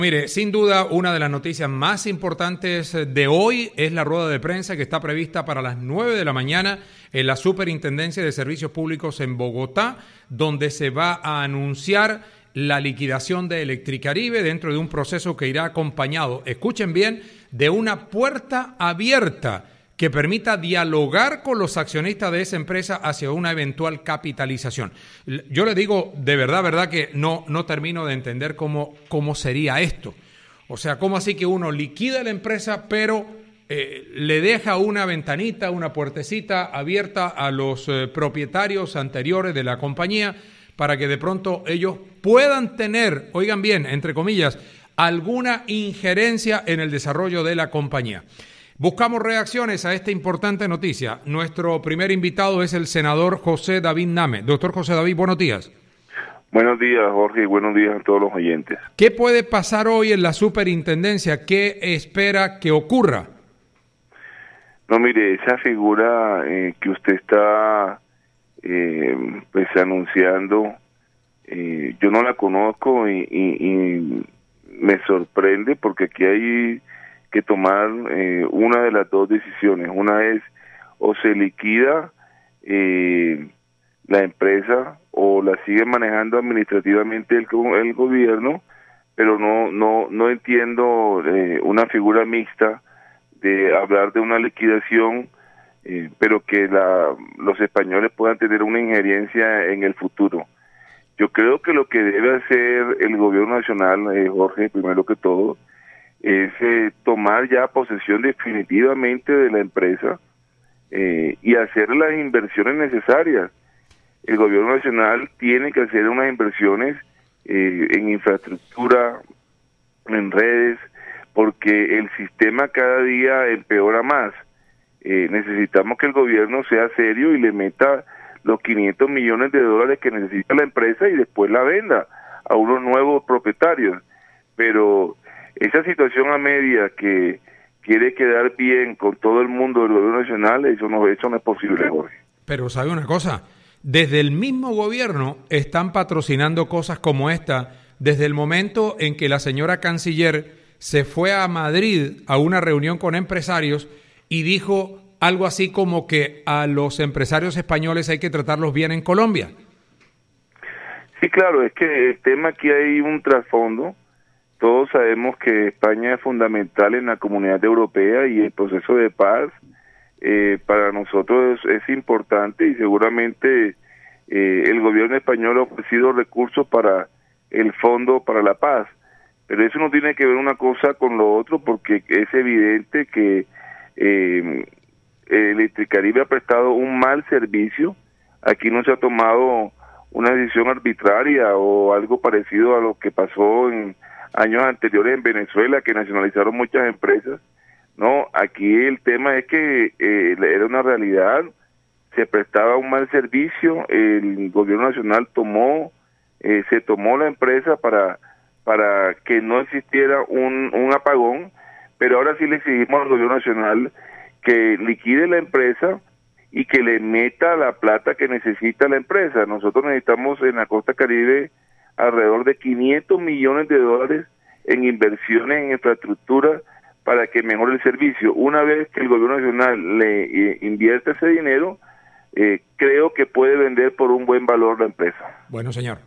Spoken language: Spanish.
Mire, sin duda, una de las noticias más importantes de hoy es la rueda de prensa que está prevista para las 9 de la mañana en la Superintendencia de Servicios Públicos en Bogotá, donde se va a anunciar la liquidación de Electricaribe dentro de un proceso que irá acompañado, escuchen bien, de una puerta abierta que permita dialogar con los accionistas de esa empresa hacia una eventual capitalización. Yo le digo de verdad que no termino de entender cómo sería esto. O sea, cómo así que uno liquida la empresa, pero le deja una ventanita, una puertecita abierta a los propietarios anteriores de la compañía para que de pronto ellos puedan tener, oigan bien, entre comillas, alguna injerencia en el desarrollo de la compañía. Buscamos reacciones a esta importante noticia. Nuestro primer invitado es el senador José David Name. Doctor José David, buenos días. Buenos días, Jorge, y buenos días a todos los oyentes. ¿Qué puede pasar hoy en la superintendencia? ¿Qué espera que ocurra? No, mire, esa figura que usted está pues anunciando, yo no la conozco y me sorprende porque aquí hay que tomar una de las dos decisiones. Una es o se liquida la empresa o la sigue manejando administrativamente el gobierno, pero no entiendo una figura mixta de hablar de una liquidación, pero que los españoles puedan tener una injerencia en el futuro. Yo creo que lo que debe hacer el gobierno nacional, Jorge, primero que todo, es tomar ya posesión definitivamente de la empresa y hacer las inversiones necesarias. El gobierno nacional tiene que hacer unas inversiones en infraestructura, en redes, porque el sistema cada día empeora más. Necesitamos que el gobierno sea serio y le meta los 500 millones de dólares que necesita la empresa y después la venda a unos nuevos propietarios. Pero esa situación a media que quiere quedar bien con todo el mundo del gobierno nacional, eso no es posible, Jorge. Pero ¿sabe una cosa? Desde el mismo gobierno están patrocinando cosas como esta, desde el momento en que la señora canciller se fue a Madrid a una reunión con empresarios y dijo algo así como que a los empresarios españoles hay que tratarlos bien en Colombia. Sí, claro, es que el tema aquí hay un trasfondo. Todos sabemos que España es fundamental en la comunidad europea y el proceso de paz para nosotros es importante y seguramente el gobierno español ha ofrecido recursos para el Fondo para la Paz. Pero eso no tiene que ver una cosa con lo otro porque es evidente que Electricaribe ha prestado un mal servicio. Aquí no se ha tomado una decisión arbitraria o algo parecido a lo que pasó en años anteriores en Venezuela, que nacionalizaron muchas empresas. No, aquí el tema es que era una realidad, se prestaba un mal servicio, el gobierno nacional se tomó la empresa para que no existiera un apagón, pero ahora sí le exigimos al gobierno nacional que liquide la empresa y que le meta la plata que necesita la empresa. Nosotros necesitamos en la costa Caribe alrededor de 500 millones de dólares en inversiones en infraestructura para que mejore el servicio. Una vez que el gobierno nacional le invierta ese dinero, creo que puede vender por un buen valor la empresa. Bueno, señor.